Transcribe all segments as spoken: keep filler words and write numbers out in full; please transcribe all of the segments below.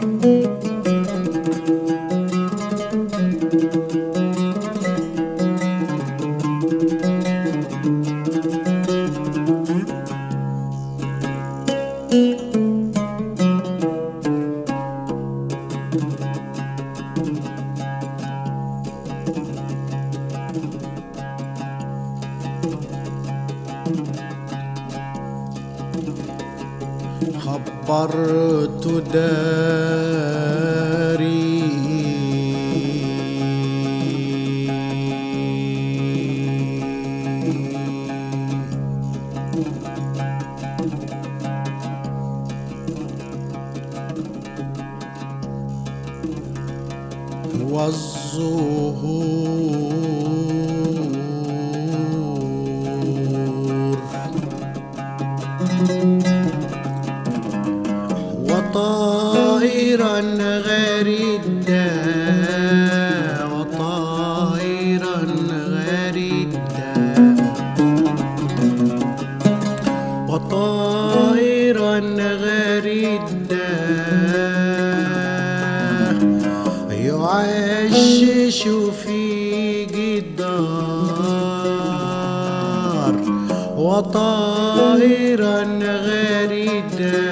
خبرت داري والزهور وطائرا غريدا وطائرا غريدا وطائرا غريدا يعشش في جدار وطائرا غريدا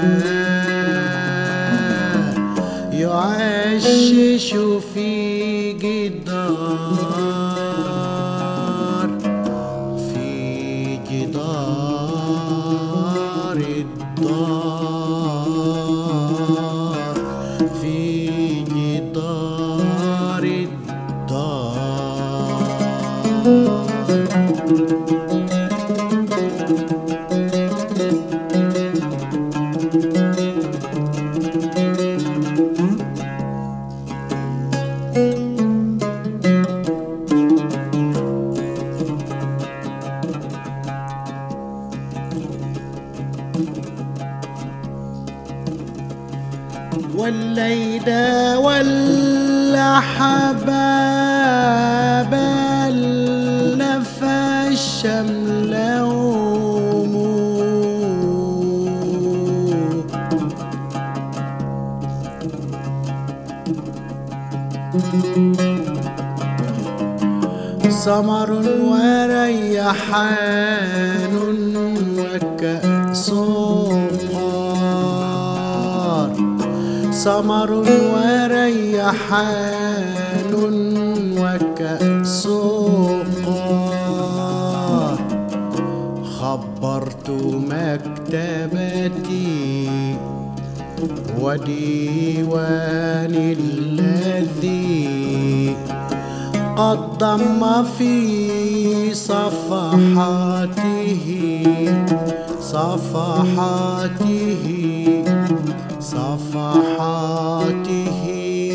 يعشش في جدار في جدار الدار في جدار الدار والليلة ولا حباب لف الشمل سمر وريحان وكأس قار سمر وريحان وكأس قار خبرت مكتبتي وديوان الذي قد ضم في صفحاته صفحاته صفحاته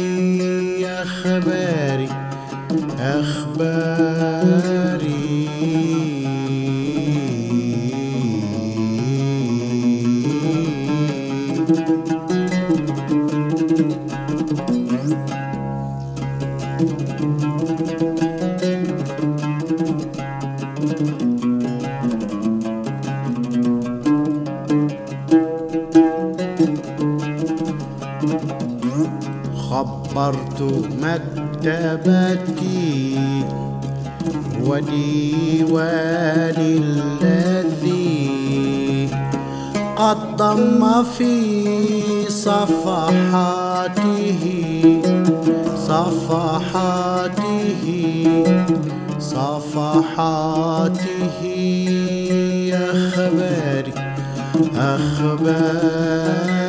أخباري أخباري خبرت مكتبتي وديوان الذي قد ضم في صفحاته صفحاته صفحاته أخباري أخباري